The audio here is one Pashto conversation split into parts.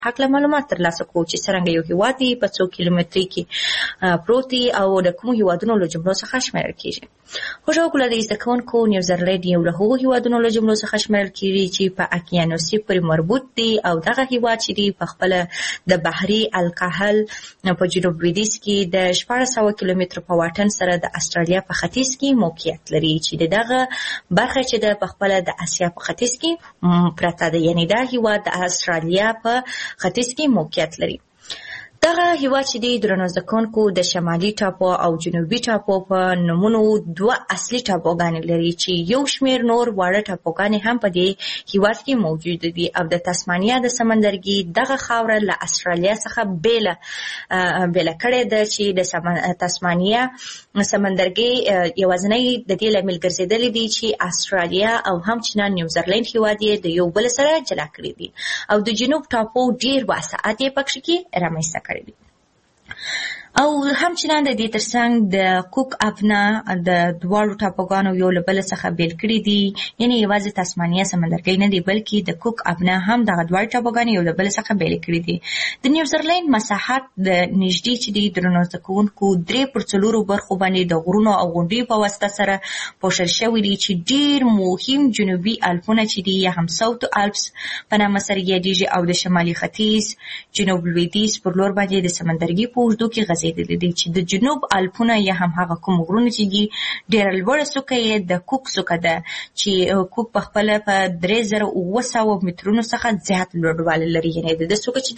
حق معلومات ترلاسه کوو چې څرنګه یو هیواد دی په څو کیلومتري کې پروت دی او د کومو هیوادونو له جملو څخه شمیرل کیږي. خوږو ګلالي زده کوونکو نیوزرلینډ یو له هغو هیوادونو له جملو څخه شمیرل کیږي چې په اقیانوسي پورې مربوط دی او دغه هیواد چې دی په خپله د بحري الکاهل په جنوب لویدیځ کې د 1400 کیلومتر په واټن سره د استرالیا په ختیځ کې موقعیت لري چې دغه برخه چې د په خپله د اسیا په ختیځ کې پرته ده، یعنی دا هیواد د استرالیا په ختیځ کې موقعیت لري. دغه هیواد چې دی درنو زده کوونکو د شمالي ټاپو او جنوبي ټاپو په نومونو دوه اصلي ټاپوګانې لري چې یو شمېر نور واړه ټاپوګانې هم په دې هیواد کې موجود دي او د تسمانیا د سمندرګي دغه خاوره له استرالیا څخه بیله کړې ده چې د تسمانیا سمندرګي یوازینی د دې لامل ګرځېدلی دی چې استرالیا او همچنان نیوزرلینډ هیواد یې د یو بل سره جلا کړي دي او د جنوب ټاپو ډېر وسعت یې پکښې کې رامنځته کړی دی. او همچنان د دې ترڅنګ د کوک ابنا د دواړو ټاپوګانو یو له بل څخه بیل کړي دي، یعنی یوازې تسمانیا سمندرګي نه دی بلکې د کوک ابنا هم دغه دواړه ټاپوګانې یو له بل څخه بیل کړي دي. د نیوزرلینډ مساحت د نږدې چې دی درنو زده کوونکو 3/4 برخو باندې د غرونو او غونډیو په واسطه سره پوښل شوي دي چې ډېر مهم جنوبي الپونه چې دي یا هم ساوت الپس په نامه سره یادېږي او د شمالي ختیځ جنوب لویدیځ پر لور باندې د سمندرګي په اوږدو کې غځېدلي دي چې د جنوب الپونه یا هم هغه کوم غرونه چې دي ډېره لوړه څوکه یې د کوک څوکه ده چې کوک په خپله په 3700 مترونو څخه زیات لوړوالی لري، یعنې د ده څوکه چې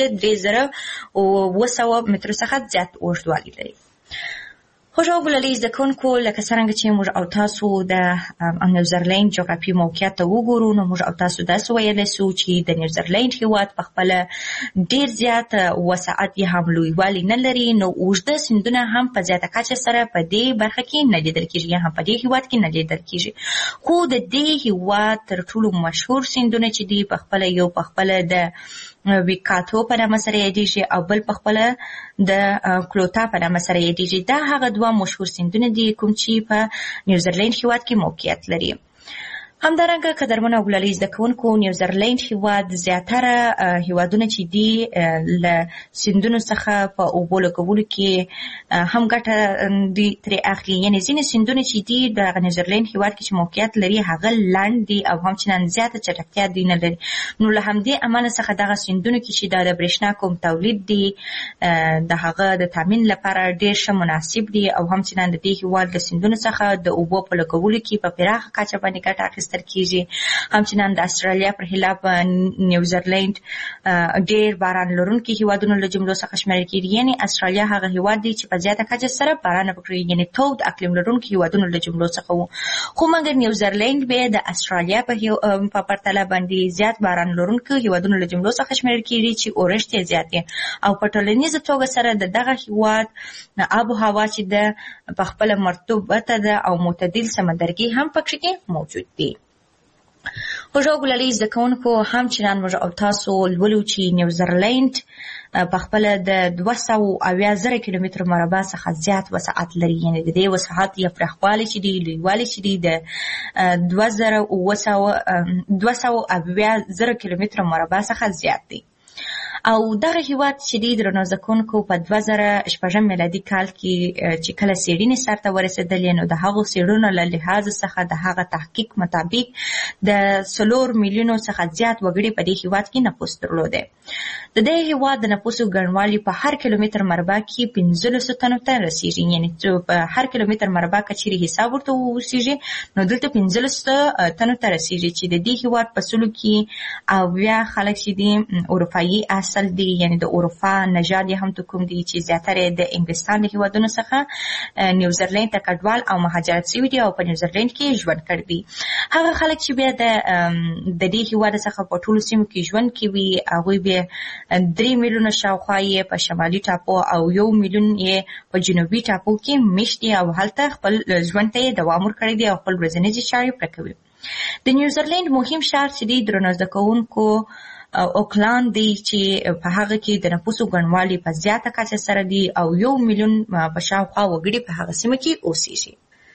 د 3700 مترو څخه زیات اوږدوالی لري. خوږو ګلالي زده کوونکو لکه څرنګه چې موږ او تاسو د نیوزرلینډ جغرافي موقعیت ته وګورو نو موږ او تاسو داسې ویلی سو چې د نیوزرلینډ هیواد په خپله ډېر زیات وسعت یې هم لویوالی نه لري، نو اوږده سیندونه هم په زیاته کچه سره په دې برخه کې نه لیدل کېږي یا هم په دې هیواد کې نه لیدل کېږي. خو د دې هیواد تر ټولو مشهور سیندونه چې دي په خپله یو په خپله د ویکاتو په نامه سره یادېږي او بل په خپله د کلوتا په نامه سره یادېږي. دا هغه دوه مشهور سیندونه دي کوم چې په نیوزرلینډ هیواد کې موقعیت لري. همدارنګه قدرمنو او ګلالي زده کوونکو نیوزرلینډ هیواد زیاتره هیوادونه چې دي له سیندونو څخه په اوبو لګولو کې هم ګټه دي ترې اخلي، یعنې ځینې سیندونه چې دي د نیوزرلینډ هیواد کې چې موقعیت لري هغه لنډ دي او همچنان زیاته چټکتیا دوی نه لري، نو له همدې امله څخه دغه سیندونو کې چې د برېښنا کوم تولید دي د هغه د تامین لپاره ډېر ښه مناسب دي او همچنان د دې هیواد له سیندونو څخه د اوبو په لګولو کې په پراخه کچه باندې ګټه اخیستل کیږي. همچنان د استرالیا پر خلاف نیوزرلینډ ډېر باران لرونکي هیوادونو له جملو څخه شمیرل کیږي، یعنې استرالیا هغه هیواد دی چې په زیاته کچه سره باران پکې یعنې تود اقلیم لرونکي هیوادونو له جملو څخه وو. خو مګر نیوزرلینډ بیا د استرالیا په پرتله باندې زیات باران لرونکي هیوادونو له جملو څخه شمیرل کیږي چې اورښت یې زیات دی او په ټولنیزه توګه سره د دغه هیواد آب و هوا چې ده په خپله مرطوبته ده او معتدل سمندرګي هم پکې موجود دی. خوږو ګلالي زده کوونکو همچنان موږ او تاسو لولو چې نیوزرلینډ په خپله د 280,000 کیلومتر مربع څخه زیات وسعت لري، یعنې د دې وسعت یا پراخوالی چې دی لویوالی چې دی د 280,000 کیلومتر مربع څخه زیات دی. او دغه هیواد چې دی درنو زده کوونکو په 2006 میلادي کال کې چې کله څېړنې سرته ورسېدلې نو د هغو څېړنو له لحاظ څخه د هغه تحقیق مطابق د 4 میلیونو څخه زیات وګړي په دې هیواد کې نفوس درلوده. د دې هیواد د نفوسو ګڼوالی په هر کیلومتر مربع کې 15 تنو ته رسیږي، یعنې په هر کیلومتر مربع که چیرې حساب ورته ووسیږي نو دلته 15 تنو ته رسیږي چې د دې هیواد په سلو کې اویا خلک چې دي اروپایي اصل دي، یعنې د اروپا نژاد یې هم کوم دي چې زیاتره د انګلستان د هیوادونو څخه نیوزرلینډ ته کډوال او مهاجرت شوي دي او په نیوزرلینډ کې ژوند کړی دي. هغه خلک چې بیا د دې هیواد څخه په ټولو سیمو کې ژوند کوي هغوی بیا 3 میلیونه شاوخوا یې په شمالي ټاپو او 1 میلیون یې په جنوبي ټاپو کې میشت دي او هلته خپل ژوند ته یې دوام ورکړی دی او خپل ورځنۍ چارې پرې کوي. د نیوزرلینډ مهم ښار چې دی درنو زده کوونکو اوکلاند دی چې په هغه کې د نفوسو ګڼوالی په زیاته کچه سره دی او 1 میلیون په شاوخوا وګړي په هغه سیمه کې اوسېږي.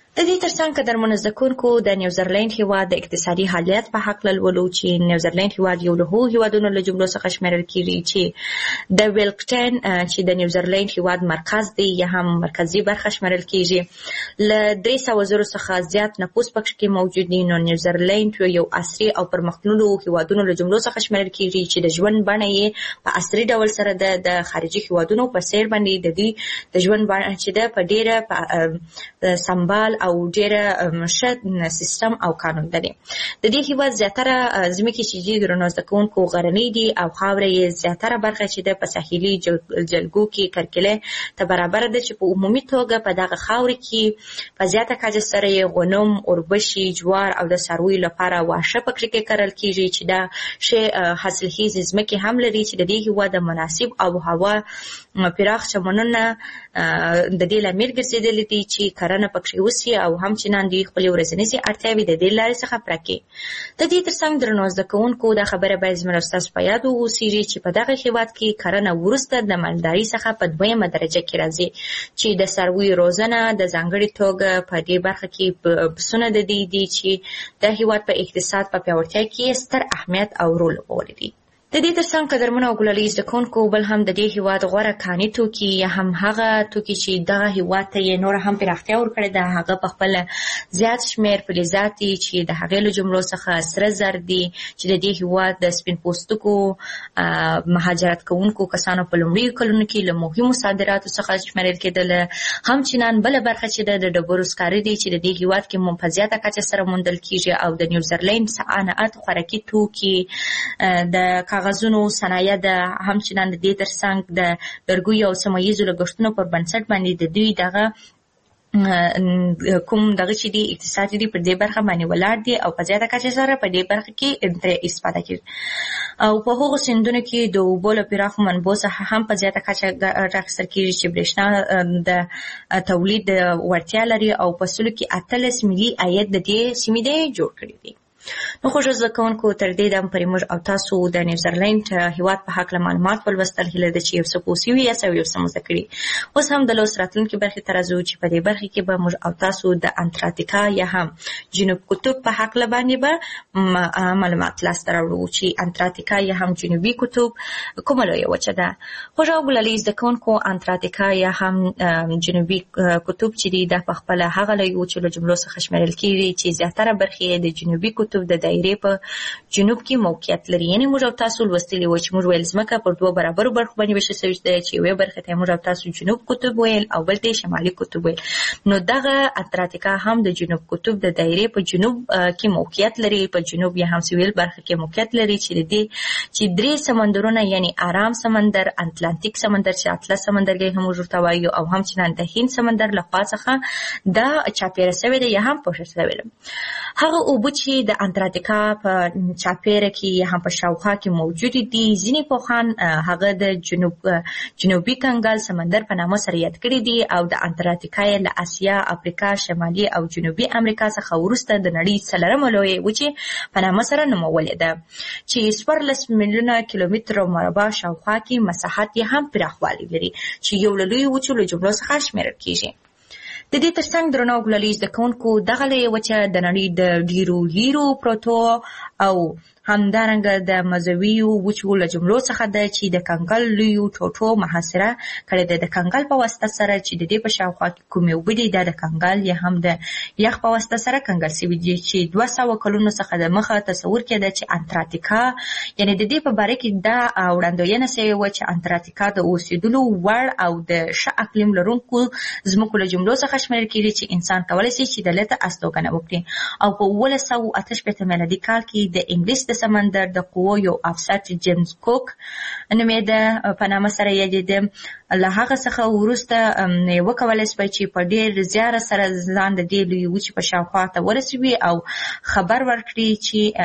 د دې ترڅنګ قدرمنو زده کوونکو د نیوزرلند هیواد د اقتصادي حالت په حق لولو چې نیوزرلند هیواد یو له هغو هیوادونو له جملو څخه شمیرل کیږي چې د ویلکټن چې د نیوزرلند هیواد مرکز دی یا هم مرکزی برخه شمیرل کیږي له 300 زره څخه زیات نفوس پکې موجود دي. نو نیوزرلند یو عصري او پرمختللو هیوادونو له جملو څخه شمیرل کیږي چې د ژوند بڼه یې په عصري ډول سره د خارجي هیوادونو په څیر باندې د دې د ژوند بڼه چې د په ډیره سمبال او ډیره ښه سیستم او قانون لري. د دې هیواد زیاتره ځمکې چې د زده کوونکو غرنۍ دي او خاوره یې زیاتره برخه چې د په ساحلي جلګو کې کرکله ته برابر ده چې په عمومي توګه په دغه خاورې کې په زیاته کچه سره یې غنم، اوربشي، جوار او د څارویو لپاره واښه پکې کرل کیږي چې دا ښه حاصلخیزې ځمکې هم لري چې د دې هیواد د مناسب آب و هوا پراخ چمنونه د دې لامل ګرځېدلي دي چې کرنه پکې وسي او همچنان دوی خپلې ورځنیزې اړتیاوې د دې لارې څخه پوره کړي. د دې ترڅنګ درنو زده کوونکو دا خبره باید زموږ ستاسو په یاد واوسیږي چې په دغه هیواد کې کرنه وروسته د مالدارۍ څخه په 2مه درجه کې راځي چې د څارویو روزنه د ځانګړې توګه په دې برخه کې پسونه د دې دي چې د هیواد په اقتصاد په پیاوړتیا کې ستر اهمیت او رول لري. د دې ترڅنګ قدرمنو او ګلالي زده کوونکو بل هم د دې هیواد غوره کاني توکي یا هم هغه توکي چې دغه هیواد ته یې نور هم پراختیا ورکړې ده هغه په خپل زیات شمیر فلزات دي چې د هغې له جملو څخه سره زر دي چې د دې هیواد د سپین پوستکو مهاجرت کوونکو کسانو په لومړیو کلونو کې له مهمو صادراتو څخه شمیرل کېدل. همچنان بله برخه چې د ډبرو سکاره دي چې د دې هیواد کې په زیاته کچه سره موندل کیږي او د نیوزرلند صنعت خوراکي توکي د کاغذونو صنایع د همچنان د دې ترڅنګ د لرګیو او سیمه ییزو لګښتونو پر بنسټ باندې د دوی دغه کوم دغه چې دي اقتصاد دي پر دې برخه باندې ولاړ دي او په زیاته کچه سره په دې برخه کې ترې استفاده کوي او په هغو سیندونو کې د اوبو له پراخو منبعو څخه هم په زیاته کچه ګټه اخیستل کېږي چې برېښنا د تولید وړتیا لري او په سلو کې 18 ملي عاید د دې سیمې دی جوړ کړی دی. نو خوږ زده کوونکو تر دې دم پرې موږ او تاسو د نیوزرلند هیواد په هکله معلومات ولوستل. هیله ده چې یو څه پوه سوي یاست او یو څه مو زده کړي. اوس هم د لوست راتلونکي برخې ته راځو چې په دې برخې کې به موږ او تاسو د انټارکټیکا یا هم جنوب قطب په هکله باندې به معلومات لاسته راوړو چې انټارکټیکا یا هم جنوبي قطب کومه لویه وچه ده. خوږ او ګلالي زده کوونکو انټارکټیکا یا هم جنوبي قطب چې دی دا په خپله هغه لویه وچو له جملو څخه شمیرل کېږي چې زیاتره برخې د جنوبي قطب د دایرې په جنوب کې موقعیت لري. یعنې موږ او تاسو لوستلي وو چې موږ ویل ځمکه پر 2 برابرو برخو باندې ویشل شوې ده چې یوې برخې ته موږ او تاسو جنوب قطب ویل او بل ته شمالي قطب ویل. نو دغه انټارکټیکا هم د جنوب قطب د دایرې په جنوب کې موقعیت لري، په جنوب یا هم سویل برخه کې موقعیت لري چې 3 سمندرونه یعنی آرام سمندر، اتلانتیک سمندر چې اطلس سمندرګي هم ورته وایي او همچنان د هند سمندر له خوا څخه دا چاپیره شوې ده یا هم پوښل شوې ده. هغه اوبه چې د انټارکټیکا په چاپیره کې هم په شاوخوا کې موجود دي ځینې پوهان هغه د جنوبي کنګل سمندر په نامه سره یاد کړي دي او د انټارکټیکا له اسیا، افریقا، شمالي او جنوبي امریکا څخه وروسته د نړۍ 4مه لویه وچې په نامه سره نومولې ده چې 14 میلیونه کیلومتر مربع شاوخوا کې مساحت یې هم پراخوالی لري چې یو له لویو وچو له جملو څخه شمیرل کیږي. د دې ترڅنګ درنو ګلالي زده کوونکو دغه لویه وچه د نړۍ د ډیرو لیرو پروتو او همدارنګه د مزویو وچو له جملو څخه ده چې د کنګل لویو ټوټو محاصره کړې ده. د کنګل په واسطه سره چې د دې په شاوخوا کې کومې اوبه دي دا د کنګل یا هم د یخ په واسطه سره کنګل سوي دي چې 200 کلونو څخه د مخه تصور کېده چې انټارکټیکا یعنی د دې په باره کې دا وړاندوینه سوې وه چې انټارکټیکا د اوسېدلو وړ او د ښه اقلیم لرونکو ځمکو له جملو څخه شمیرل کېږي چې انسان کولی شي چې دلته استوګنه وکړي. او په 1988 میلادي کال کې د انګلیس د سمندر د قوو یو افسر چې جیمز کوک نومېده په نامه سره یادېده له هغه څخه وروسته وکولی شوی چې په ډېر زیاره سره ځان د دې لویې وچې په شاوخوا ته ورسوي او خبر ورکړي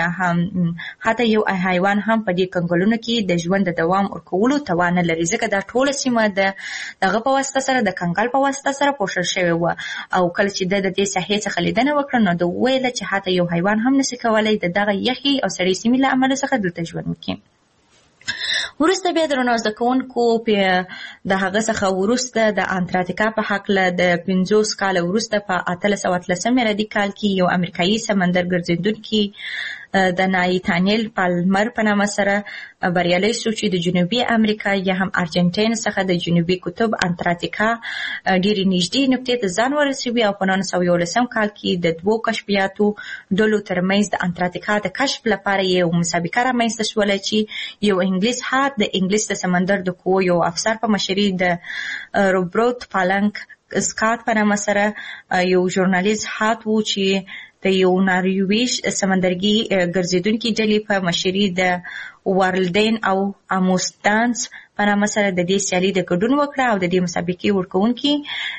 چې حتی یو حیوان هم په دې کنګلونو کې د ژوند د دوام ورکولو توان نه لري ځکه دا ټوله سیمه د دغه په واسطه سره د کنګل په واسطه سره پوښل شوې وه او کله چې د دې ساحې څخه لیدنه وکړه نو د ویله چې حتی یو حیوان هم نشي کولی د دغه یخي او سړې سیمې له امله څخه دلته ژوند وکړي. وروسته بیا درنو زده کوونکو د هغه څخه وروسته د انټارکټیکا په هکله د 50 کال وروسته په 1813 میلادي کال کې یو امریکایي سمندر ګرځېدونکي د نایتانیل پالمر په نامه سره بریالی شو چې د جنوبي امریکا یا هم ارجنټاین څخه د جنوبي قطب انټارکټیکا ډېرې نږدې نقطې ته ځان ورسوي او په 1911 کال کې د دوو کشفیاتو ډلو ترمنځ د انټارکټیکا د کشف لپاره یو مسابقه رامنځته شوله چې یو انګلیس هات د انګلیس د سمندر د قوو یو افسر په مشرۍ د روبرټ پالنګ سکاټ په نامه سره یو ژورنالیست هات و چې د یو نارویژ سمندرګي ګرځېدونکي ډلې په مشرۍ د وارلډین او اموسدانس په نامه سره د دې سیالي د ګډون وکړه او د دې مسابقې ورکوونکي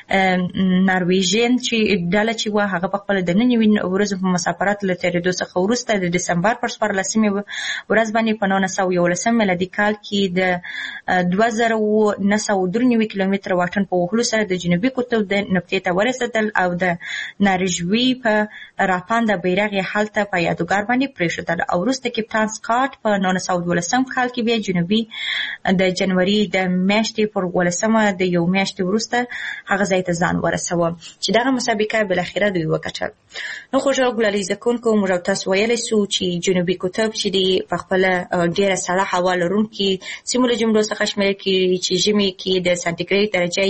نارویژین چې ډله چې وه هغه په خپله د 9 ورځو په مسافرت له تېرېدو څخه وروسته د ډسمبر پر 14 ورځ باندې په 1911 میلادي کال کې د 2993 کیلومتره واټن په وهلو سره د جنوبي قطب د نقطې ته ورسېدل او د نارویژ په راپانده بیرغ یې هلته په یادګار باندې پرېښودل او وروسته کپټان سکاټ په 1912 کال کې بیا جنوبي د جنوري د میاشتې پر 18 د یو میاشتې وروسته هغه ځای ته ځان ورسوه چې دغه مسابقه بالاخره دوی وګټل. نو خو ګلالي زده کوونکو موږ تاسو ویلی سو چې جنوبي قطب چې دی په خپله ډېره سړه هوا لرونکي سیمو له جملو څخه شمیرل کېږي چې ژمي کې د سانتیګریډ درجه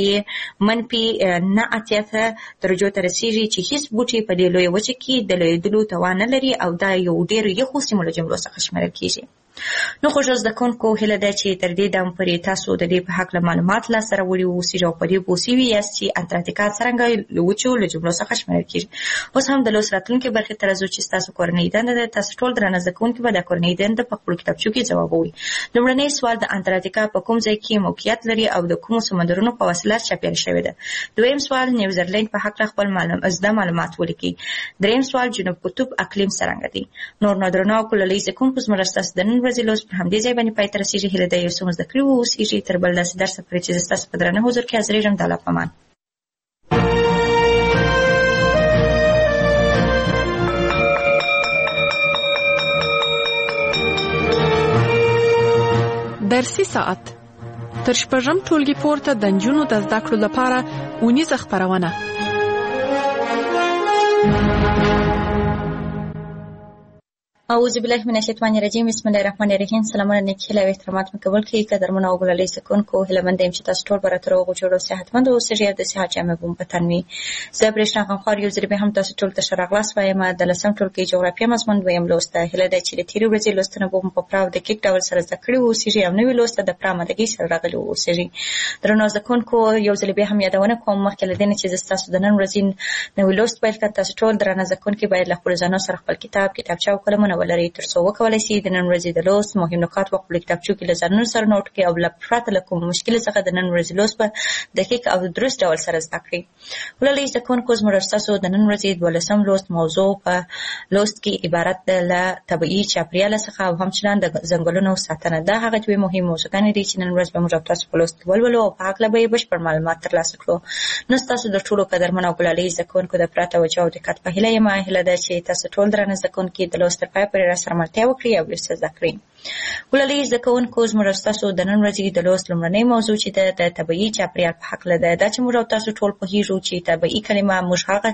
یې -9 درجو ته رسېږي چې هیڅ بوټي په دې لویه وچه کې د لویېدلو توان نه لري او دا یو ډېر یخو سیمو له جملو څخه شمیرل کېږي. نو خو زده کوونکو هیله ده چې تر دې دم پورې تاسو د دې په هکله معلومات لاسته راوړي اوسئ او په دې پوه شوي یاست چې انټارکټیکا څرنګه له وچو له جملو څخه شمیرل کېږي. اوس هم د لوست راتلونکي برخې ته راځو چې ستاسو کورنۍ دنده ده. تاسو ټول درانه زده کوونکي به د کورنۍ دنده په خپلو کتابچو کې ځوابوئ. لومړنی سوال د انټارکټیکا په کوم ځای کې موقعیت لري او د کومو سمندرونو په وسیله چاپېره شوې ده. دویم سوال نیوزیلینډ په هکله خپل زده معلومات ولیکئ. دریم سوال جنوب قطب اقلیم څرنګه دی. نور نو درنو کوللی زده کوونکو زموږ ستاسو د نن ورځې لوست پر همدې ځای باندې پای ته رسېږي. هیله ده یو څه مو زده کړي واوسېږي. تر بل داسې درسه پورې چې زه ستاسو په درانه حضور کې حاضرېږم. د الله په امان. درسي ساعت تر شپږم ټولګي پورته د نجونو د زده کړو لپاره اونیزه خپرونه. اعوذ بالله من الشیطان الرجیم. بسم الله الرحمن الرحیم. سلامونه نیکی هیله او احترامات مو قبول کړئ. قدرمنو او ګلالي زده کوونکو هیله منده یم چې تاسو ټول به راته روغ جوړ او صحتمند اوسئ او د صحت جامې به مو په تن وي. زه برېښنا غمخوار یو ځل بیا هم تاسو ټول ته ښه راغلاست وایم. د 10م ټولګي جغرافیه مضمون دویم لوست ده. هیله ده چې د تېرې ورځې لوستونه به مو په پوره او دقیق ډول سره زده کړي واوسئ او نوي لوست ته د پوره آمادګۍ سره راغلي واوسئ. درنو زده کوونکو یو ځل بیا هم یادونه کوم مخکې له دې نه چې زه ستاسو د نن ورځې نوي لوست پیل کړم. تاسو ټول درانه زده کوونکي باید له خپلو ځانونو سره خپل کتاب، کتابچه او قلمونه ولرئ تر څو وکولای شي د نن ورځې د لوست مهم نکات په خپلو کتابچو کې له ځانونو سره نوټ کړئ او پرته له کوم مشکل څخه د نن ورځې لوست په دقیق او درست ډول سره زده کړئ. ولولئ زده کوونکو زموږ ستاسو د نن ورځې 12م لوست موضوع په لوست کې عبارت ده له طبیعي چاپېریال څخه او همچنان د ځنګلونو ساتنه. دا هغه دوې مهم موضوعګانې دي چې نن ورځ به موږ تاسو په لوست کې ولولو او په هکله به یې بشپړ معلومات ترلاسه کړو. نو ستاسو د ټولو قدرمنو او ګلالي زده کوونکو د پوره توجه او دقت په هیله یم. هیله ده چې تاسو ټول درانه زده کوونکي د لوست تر پایه پورې راسره ملتیا وکړئ او ډېر څه زده کړئ. ګلالي زده کوونکو زموږ ستاسو د نن ورځې د لوست لومړنۍ موضوع چې ده د طبیعي چاپېریال په هکله ده. دا چې موږ او تاسو ټول پوهېږو چې طبیعي کلمه موږ هغه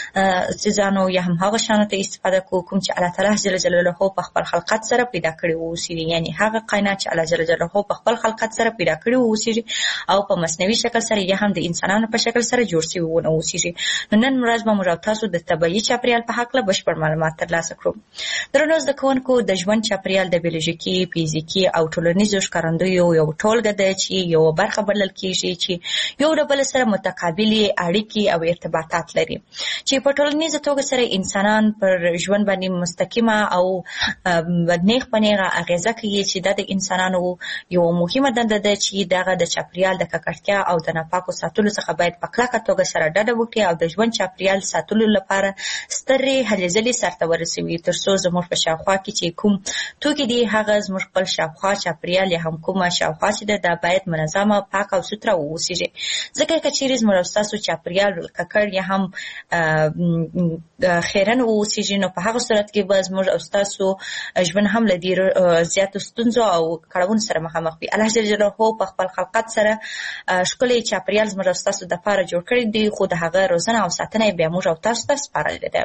څیزانو یا هم هغه شیانو ته استفاده کوو کوم چې الله تعالی جل جلاله په خپل خلقت سره پیدا کړي واوسېږي. یعنې هغه کائنات چې الله جل جلاله په خپل خلقت سره پیدا کړي واوسېږي او په مصنوعي شکل سره یا هم د انسانانو په شکل سره جوړ شوي ونه اوسېږي. نو نن ورځ به موږ او تاسو د طبیعي چاپېریال په هکله بشپړ معلومات ترلاسه کړو. درنو زده کوونکو د ژوند چاپېریال د بیولوژیکي، فزیکي او ټولنیزو ښکارندویو یو ټولګه ده چې یو برخه بلل کېږي چې یو له بل سره متقابلې اړیکې او ارتباطات لري چې په ټولنیزه توګه سره انسانان پر ژوند باندې مستقیمه او نیغ په نیغه اغېزه کوي چې دا د انسانانو یو مهمه دنده ده چې دغه د چاپېریال د ککړتیا او د ناپاکو ساتلو څخه باید په کلکه توګه سره ډډه وکړي او د ژوند چاپېریال ساتلو لپاره سترې هلې ځلې سرته ورسوي تر څو زموږ په شاوخوا کې چې کوم توکي دي هغه دغه زموږ خپل شاوخوا چاپیریال یا هم کومه شاوخوا چې ده دا باید منظمه پاک او سوتره واوسیږي. ځکه که چیرې زموږ او ستاسو چاپیریال ککړ یا هم خیرن واوسیږي نو په هغه صورت کې به زموږ او ستاسو ژوند هم له ډېرو زیاتو ستونزو او کړاوونو سره مخامخ وي. الله جل جلاله په خپل خلقت سره ښکلی چاپیریال زموږ او ستاسو دپاره جوړ کړی دی، خو د هغه روزنه او ساتنه یې بیا موږ او تاسو ته سپارلې ده.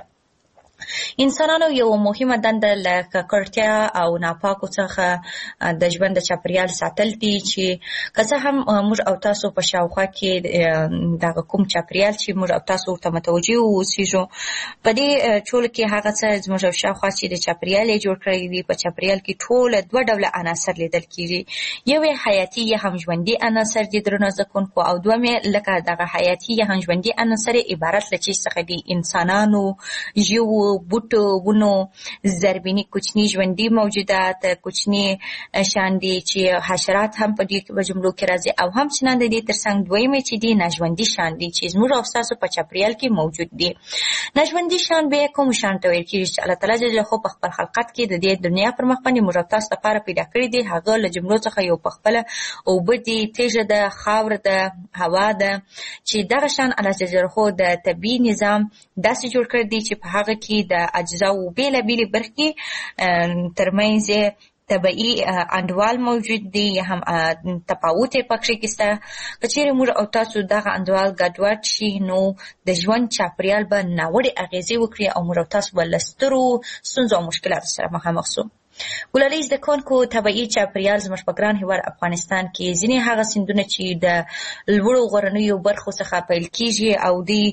انسانانو یو مهمه دنده له ککړتیا او ناپاکو څخه د ژوند د چاپیریال ساتل دي، چې که څه هم موږ او تاسو په شاوخوا کې دغه کوم چاپیریال چې موږ او تاسو ورته متوجه واوسیږو، په دې ټول کې هغه څه زموږ او شاوخوا چې د چاپیریال یې جوړ کړی دي، په چاپیریال کې ټوله دوه ډوله عناصر لیدل کېږي. یو یې حیاتي یا هم ژوندي عناصر دي درنو زده کوونکو، او دویم یې لکه دغه حیاتي یا هم ژوندي عناصر عبارت له چیز څخه دي: انسانانو، ژوو، بوټو، ونو، زربیني کوچني ژوندي موجودات، کوچني شیان دي چې حشرات هم په دې جملو کې راځي، او همچنان د دې ترڅنګ دویمې چې دي ناژوندي شیان دي چې زموږ او ستاسو په چاپیریال کې موجود دي. ناژوندي شیان بیا کوم شیان ته ویل کېږي چې الله تعالی جل جلاله په خپل خلقت کې د دې دنیا پر مخ باندې موږ او تاسو لپاره پیدا کړي دي. هغه له جملو څخه یو پخپله اوبه دي، تیږه ده، خاوره ده، هوا ده، چې دغه شیان الله جل جلاله د طبیعي نظام داسې جوړ کړی دی چې په هغه کې د اجزاو بېلابېلې برخې ترمنځ طبعي انډوال موجود دی یا هم تفاوت یې پکې کېسته. که چیرې موږ او تاسو دغه انډوال ګډوډ شي نو د ژوند چاپیریال به ناوړې اغېزې وکړي او موږ او تاسو به له سترو ستونزو او مشکلاتو سره مخامخ سو. ګلالۍ زده کوونکو، طبعي چاپیریال زموږ په ګران هېواد افغانستان کې ځینې هغه سیندونه چې د لوړو غرنیو برخو څخه پیل کېږي او دی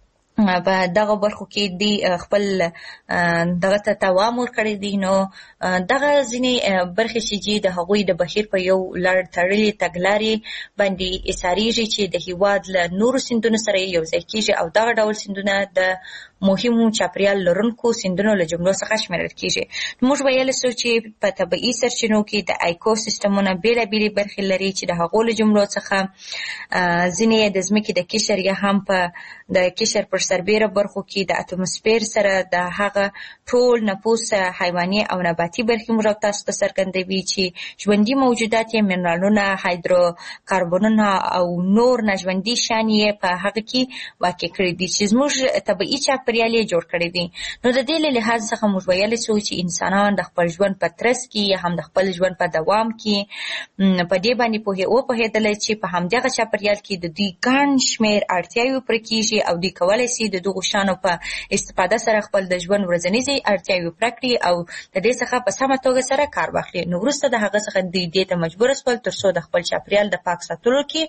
په دغه برخو کې دی خپل دغه ته دوام ورکړی دی، نو دغه ځینې برخې چې دي د هغوی د بهیر په یو لړ تړلې تګلارې باندې احصاریږي چې د هېواد له نورو سیندونو سره یو ځای کېږي، او دغه ډول سیندونه د مهمو چاپیریال لرونکو سیندونو له جملو څخه شمیرل کېږي. موږ ویلی سو چې په طبیعي سرچینو کې د ایکو سیستمونه بېلابېلې برخې لري چې د هغو له جملو څخه ځینې د ځمکې د قشر یا هم په د قشر پر سربیره برخو کې د اتموسفیر سره د هغه ټول نفوس حیواني او نباتي برخې موږ تاسو ته څرګندوي چې ژوندي موجودات یې منرالونه، هایدروکاربنونه او نور ناژوندي شیان یې په هغه کې واقع کړي دي چې زموږ طبیعي چاپیریال یې جوړ کړی دی. نو د دې له لحاظ څخه موږ ویلی سو چې انسانان د خپل ژوند په ترڅ کې یا هم د خپل ژوند په دوام کې په دې باندې وپوهېدلی چې په همدغه چاپیریال کې د دوی ګڼ شمېر اړتیاوې پوره کېږي او دوی کولی سي د دغو شیانو په استفاده سره خپل د ژوند ورځنیزې اړتیاوې پوره کړي او د دې څخه په سمه توګه سره کار واخلي. نو وروسته د هغه څخه دوی دې ته مجبوره سول تر څو د خپل چاپیریال د پاک ساتلو کې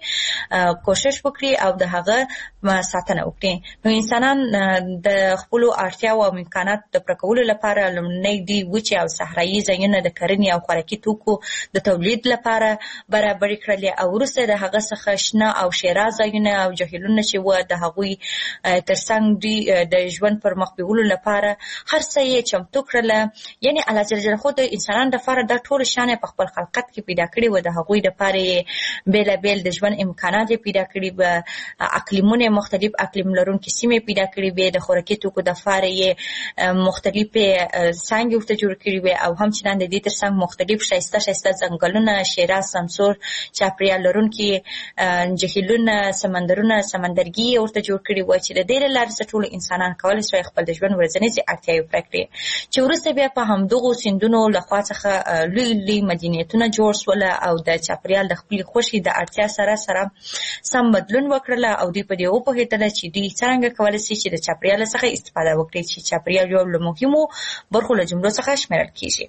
کوشش وکړي او د هغه ساتنه وکړي. نو انسانان د خپلو اړتیاو او امکاناتو د پوره کولو لپاره لومړنی دوی وچې او صحرایي ځایونه د کرنې او خوراکي توکو د تولید لپاره برابرې کړلې، او وروسته د هغه څخه شنه او شیرا ځایونه او جهیلونه چې وه د هغوی ترڅنګ دوی د ژوند پر مخ بیولو لپاره هر څه یې چمتو کړله. یعنې الله جل جلاله د انسانانو دپاره دا ټول شیان په خپل خلقت کې پیدا کړي وه، د هغوی دپاره یې بېلابېل د ژوند امکانات یې پیدا کړي به، اقلیمونه مختلف اقلیم لرونکي سیمې پیدا کړي وې، د خوراکي توکو دپاره یې مختلفې څانګې ورته جوړ کړي وې، او همچنان د دې ترڅنګ مختلف ښایسته ښایسته ځنګلونه، شیره، سمسور چاپیریال لرونکي جهیلونه، سمندرونه، سمندرګي یې ورته جوړ کړي وه چې د دې له لارې څه ټولو انسانان کولی سوی خپل د ژوند ورځنیزې اړتیاوې پوره کړي، چې وروسته بیا په همدغو سیندونو له خوا څخه لوی لوی مدنیتونه جوړ سوله او د چاپیریال د خپلې خوښې د اړتیا سره سم بدلون وکړله، او دوی په دې وپوهېدله چې دوی څرنګه کولی سي چې د چاپیریال څخه استفاده وکړي، چې چاپیریال یو له مهمو برخو له جملو څخه شمیرل کېږي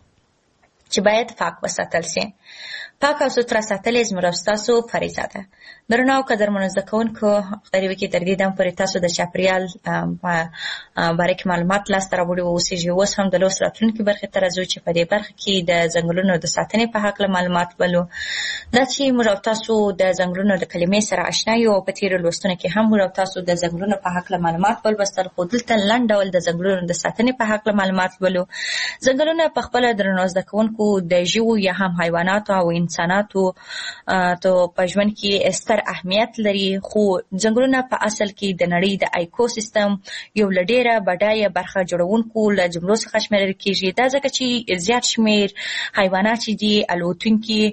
چې باید پاک وساتل سي. پاک او سوتره ساتل یې زموږ او ستاسو فریضه ده. درنو او قدرمنو زده کوونکو، خدای وکړي تر دې دم پورې تاسو د چاپیریال په باره کې معلومات لاسته راوړي واوسېږي. اوس هم د لوست راتلونکي برخې ته راځو چې په دې برخه کې د ځنګلونو د ساتنې په هکله معلومات ولو. دا چې موږ او تاسو د ځنګلونو د کلمې سره اشنا یو، په تېرو لوستونو کې هم موږ او تاسو د ځنګلونو په هکله معلومات ولوستل، خو دلته لنډ ډول د ځنګلونو د ساتنې په هکله معلومات ولو. ځنګلونه په خپله درنو زده کوونکو د ژوو یا هم حیواناتو او انساناتو ته په ژوند کې ستر اهمیت لري، خو ځنګلونه په اصل کې د نړۍ د ایکوسیستم یو ډېره بډایه برخه جوړونکو له جملو څخه شمیرل کېږي. دا ځکه چې زیات شمیر حیوانات چې دي، الوتونکي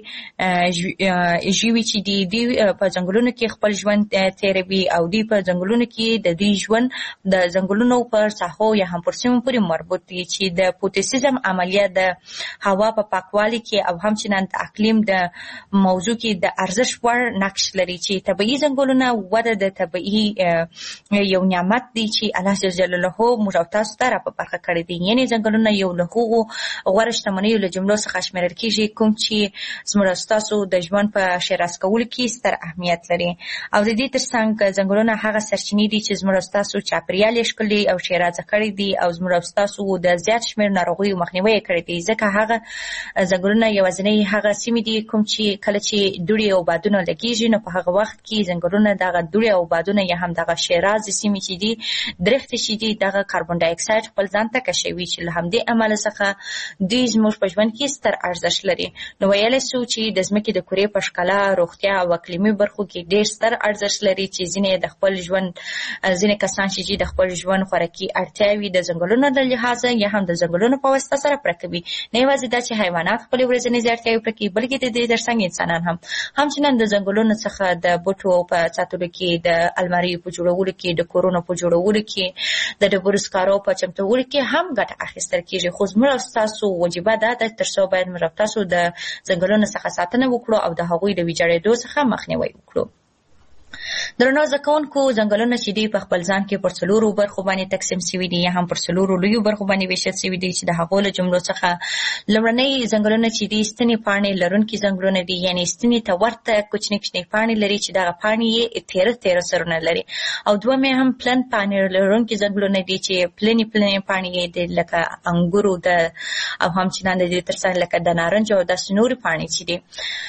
ژوي چې دي، دوی په ځنګلونو کې خپل ژوند تېروي او دوی په ځنګلونو کې د دوی ژوند د ځنګلونو پر ساحو یا هم پر سیمو پورې مربوط دي، چې د فوتوسیزم عملیه د هوا په پاکوالي کې او همچنان د اقلیم د موضوع کې د ارزښت وړ نقش لري، چې طبیعي ځنګلونه وده د طبیعي یو نعمت دی چې الله جل جلاله موږ او تاسو ته را په برخه کړی دی. یعنې ځنګلونه یو له هغو غوره شتمنیو له جملو څخه شمیرل کېږي کوم چې زموږ او ستاسو د ژوند په ښېراز کولو کې ستر اهمیت لري. او د دې ترڅنګ ځنګلونه هغه سرچینې دي چې زموږ او ستاسو چاپېریال یې ښکلي او ښېرازه کړی دي او زموږ او ستاسو د زیات شمېر ناروغیو مخنیوی یې کړی دی، ځکه هغه ځنګلونه یوازینۍ هغه سیمې دي کوم چې کله چې دوړې او بادونه لګېږي نو په هغه وخت کې ځنګلونه دغه دوړې او بادونه یا هم دغه ښېرازې سیمې چې دي، درختې چې دي، دغه کاربن ډای اکساید خپل ځان ته کشوي، چې له همدې امله څخه دوی زموږ په ژوند کې ستر ارزښت لري. نو ویلی سو چې د ځمکې د کرې په ښکلا، روغتیا او اقلیمي برخو کې ډېر ستر ارزښت لري، چې ځینې د خپل ژوند ځینې کسان چې د خپل ژوند خوراکي اړتیاوې د ځنګلونو له لحاظه یا هم د ځنګلونو په واسطه سره پوره کوي. نه یوازې دا چې حیوانات خپلې ورځنۍ اړتیاوې پوره کوي، بلکې د دې ترڅنګ انسانان هم همچنان د ځنګلونو څخه د بوټو په ساتلو کې، د الماریو په جوړولو کې، د کورونو په جوړولو کې، د ډبرو سکارو په چمتولو کې هم ګټه اخیستل کېږي. خو زموږ او ستاسو وجیبه دا ده تر څو باید موږ او تاسو د ځنګلونو څخه ساتنه وکړو او د هغوی د ویجاړېدو څخه مخنیوی وکړو. درنو زده کوونکو، ځنګلونه چې دي په خپل ځان کې پر 4 برخو باندې تقسیم شوي دي یا هم پر 4 لویو برخو باندې ویشل شوي دي، چې د هغو له جملو څخه لومړنۍ ځنګلونه چې دي ستنې پاڼې لرونکي ځنګلونه دي، یعنې ستنې ته ورته کوچنۍ کوچنۍ پاڼې لري چې دغه پاڼې یې تیره سرونه لري. او دومې هم پلن پاڼې لرونکي ځنګلونه دي چې پلنې پاڼې یې دي لکه انګورو او همچنان د دې ترڅنګ لکه د نارنج او داسې نورې پاڼې چې دي.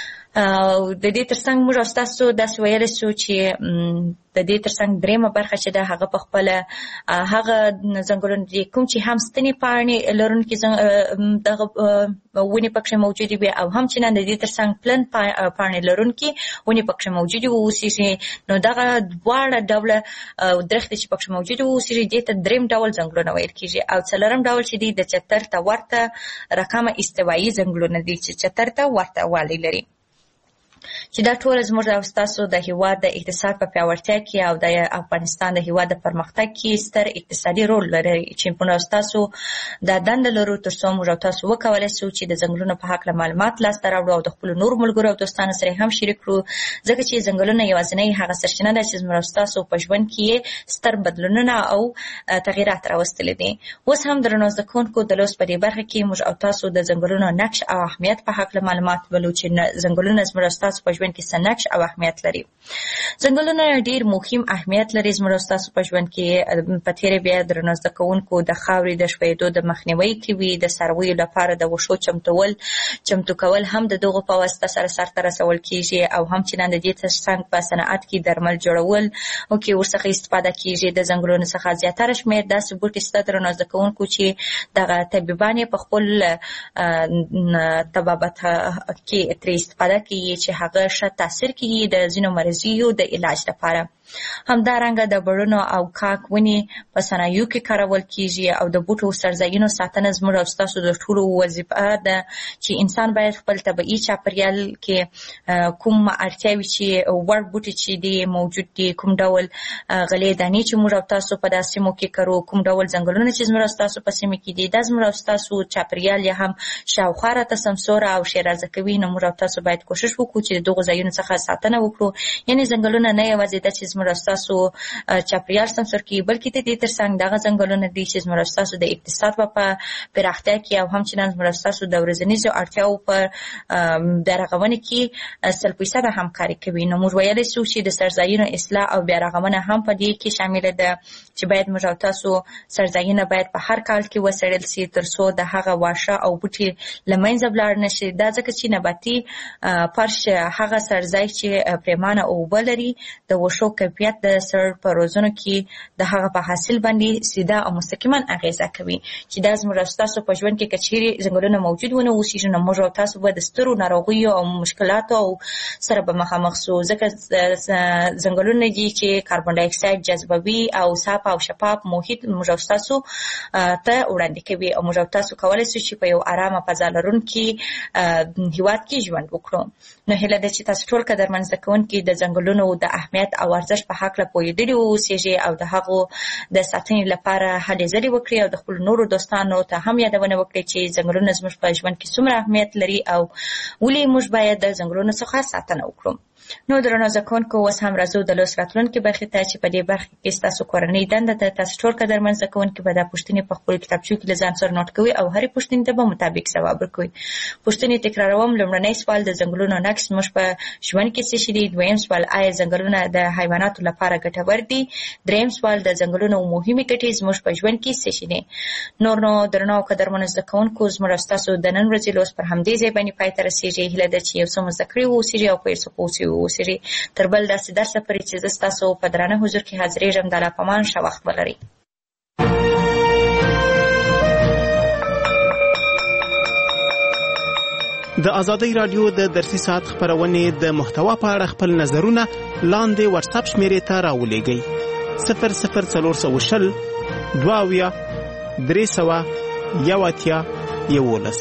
د دې ترڅنګ موږ او ستاسو داسې ویلی سو چې د دې ترڅنګ درېیمه برخه چې ده هغه په خپله هغه ځنګلونه دي کوم چې هم ستنې پاڼې لرونکي دغه ونې پکښې موجودې وي او همچنان د دې ترڅنګ پلن پاڼې لرونکي ونې پکښې موجودې واوسېږي. نو دغه دواړه ډوله درختې چې پکښې موجودې واوسېږي دې ته درېیم ډول ځنګلونه ویل کېږي. او څلورم ډول چې دي د چتر ته ورته رقمه استوایي ځنګلونه دي چې چتر ته ورته والی لري، چې دا ټول زموږ او ستاسو د هېواد د اقتصاد په پیاوړتیا کې او د افغانستان د هېواد د پرمختګ کې ستر اقتصادي رول لري، چې موږ او ستاسو دا دنده لرو تر څو موږ او تاسو وکولی سو چې د ځنګلونو په هکله معلومات لاسته راوړو او د خپلو نورو ملګرو او دوستانو سره هم شریک کړو، ځکه چې ځنګلونه یوازینۍ هغه سرچینه ده چې زموږ او ستاسو په ژوند کې ستر بدلونونه او تغییرات راوستلي دي. اوس هم درنو زده کوونکو، د لوست په دې برخه کې موږ او تاسو د ځنګلونو نقش او اهمیت په هکله معلومات ولو، چې ځنګلونه زموږ او ستاسو په ژوند کې څه نقش او اهمیت لري. ځنګلونه ډېر مهم اهمیت لري زموږ او ستاسو په ژوند کې. په تېره بیا درنو زده کوونکو د خاورې د ښویېدو د مخنیوي کوي، د څارویو لپاره د وښو چمتو کول هم د دغو په واسطه سره سرته رسول کېږي، او همچنان د دې ترڅنګ په صنعت کې درمل جوړول او کې ورڅخه استفاده کېږي. د ځنګلونو څخه زیاتره شمېر داسې بوټي شته درنو زده کوونکو چې دغه طبیبان یې په خپل طبابت کې ترې استفاده کوي چې هغه ښه تاثیر کوي د ځینو مریضیو د علاج لپاره. همدارنګه د بړونو او کاک ونې په صنایعو کې کارول کېږي او د بوټو څړځایونو ساتنه زموږ او ستاسو د ټولو وظیفه ده، چې انسان باید خپل طبیعي چاپېریال کې کوم اړتیاوې چې وړ بوټي چې دي موجود دي، کوم ډول غلې دانې چې موږ او تاسو په داسې سیمو کې کرو، کوم ډول ځنګلونه چې زموږ او ستاسو په سیمه کې دي، دا زموږ او ستاسو چاپېریال یې هم شاوخوا راته سمسوره او ښېرازه کوي. نو موږ او تاسو باید کوشش وکړو چې د دغو ځایونو څخه ساتنه وکړو. یعنې ځنګلونه نه یوازې ده چې زموږ او ستاسو چاپېریال سمسور کړي، بلکې د دې ترڅنګ دغه ځنګلونه دي چې زموږ او ستاسو د اقتصاد په پراختیا کې او همچنان زموږ او ستاسو د ورځنیزو اړتیاوو په بیارغونه کې 100% همکاري کوي. نو موږ ویلی سو چې د څړځایونو اصلاح او بیارغونه هم په دې کې شامله ده، چې باید موږ او تاسو څړځایونه باید په هر کال کې وڅېړل سي تر څو د هغه واښه او بوټي له منځه ولاړ نه شي. دا ځکه چې نباتي فرش هغه سرځای چې پریمانه اوبه لري د وشو کیفیت د سر په روزنو کې د هغه په حاصل باندې سیده او مستقیما اغیزه کوي چې دا زموږ تاسو په ژوند کې کچېري ځنګلونه موجود ونه اوسي نو موږ تاسو به د سترو ناروغیو او مشکلاتو او سره به مخامخ سو ځکه ځنګلونه دي چې کاربن ډای اکساید جذبوي او صاف او شفاف محیط موږ تاسو ته وړاندې کوي او موږ تاسو کولای شئ چې په یو آرامه فضا لرونکي هیواد کې ژوند وکړو. نو هیله ده چې تاسو ټول قدرمن زده کوونکي د ځنګلونو د اهمیت او ارزښت په حق له پوهېدلي اوسئ او د هغو د ساتنې لپاره هلې ځلې وکړئ او د خپل نورو دوستانو ته هم یادونه وکړئ چې ځنګلونه زموږ په ژوند کې څومره اهمیت لري او ولې موږ باید د ځنګلونو څخه ساتنه وکړو. نو درنو زده کوونکو اوس هم راځو د لوست راتلونکي برخې ته چې په دې برخه کې ستاسو کورنۍ دنده ده. تاسو ټول قدرمن زده کوونکي به دا پوښتنې په خپل کتابچو کې له ځان سره نوٹ کوئ او هرې پوښتنې ته به مطابق ځواب ورکوئ. پوښتنې تکراروم. لومړنی سوال د ځنګلونو نقص موږ په ژوند کې څه شي دي؟ دویم سوال آیا ځنګلونه د حیواناتو لپاره ګټور دي؟ دریم سوال د ځنګلونو مهمې ګټې زموږ په ژوند کې څه شي دي؟ نو درنو قدرمن زده کوونکو زموږ ستاسو د نن ورځې لوست پر همدې ځای باندې پای ته رسیږي. هیله ده چې یو څه مو زده کړي واوسئ او په یو څه پوه واوسئ. تر بل داسې درس پورې چې زه ستاسو په درانه حضور کې حاضرېږم د الله په امان ښه وخت ولرئ. د آزادۍ رادیو د درسي ساعت خپرونې د محتوا په اړه خپل نظرونه لاندې واتساپ شمیرې ته راولېږئ 00420 22 311.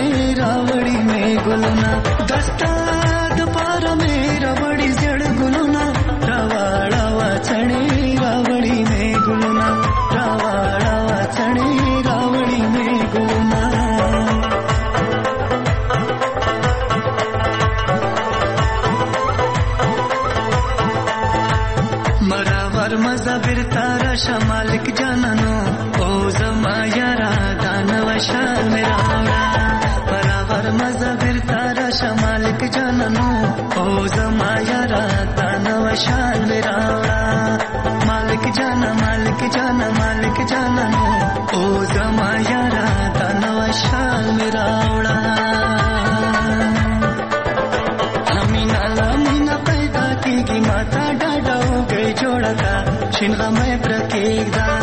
दस्ता द पारा मेरा बड़ी जड़ गुलना برابر مزه بیرته راشه مالک جانانو او زما یاره دا نوه شال مې راوړه برابر مزه بیرته راشه مالک جانانو او زما یاره دا نوه شال مې راوړه مالک جانا مالک جانا مالک جانانو او زما یاره دا نوه شال مې راوړه ماتا ډاډا وګي جوړه کا شین غمه پرکېږه